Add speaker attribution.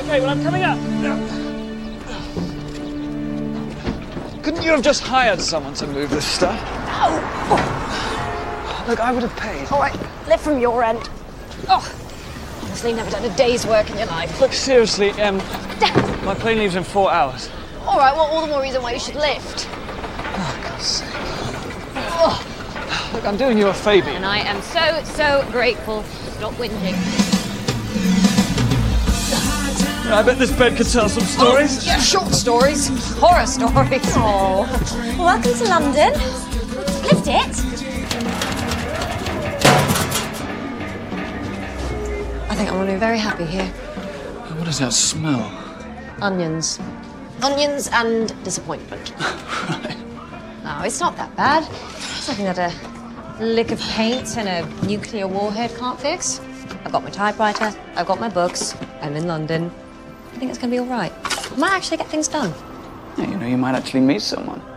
Speaker 1: Okay, well, I'm coming up. Couldn't you have just hired someone to move this stuff?
Speaker 2: No!
Speaker 1: Look, I would have paid.
Speaker 2: All right, lift from your end. Oh, honestly, never done a day's work in your life.
Speaker 1: Look, seriously, my plane leaves in 4 hours.
Speaker 2: All right, well, all the more reason why you should lift.
Speaker 1: Oh, God's sake. Oh. Look, I'm doing you a favour.
Speaker 2: And I am so grateful. Stop whinging.
Speaker 1: I bet this bed could tell some stories.
Speaker 2: Oh, yeah, short stories. Horror stories.
Speaker 3: Oh. Welcome to London. Lift it.
Speaker 2: I think I'm going to be very happy here.
Speaker 1: What does that smell?
Speaker 2: Onions. Onions and disappointment.
Speaker 1: Right.
Speaker 2: No, it's not that bad. It's nothing that a lick of paint and a nuclear warhead can't fix. I've got my typewriter, I've got my books, I'm in London. I think it's going to be all right. I might actually get things done.
Speaker 1: Yeah, you know, you might actually meet someone.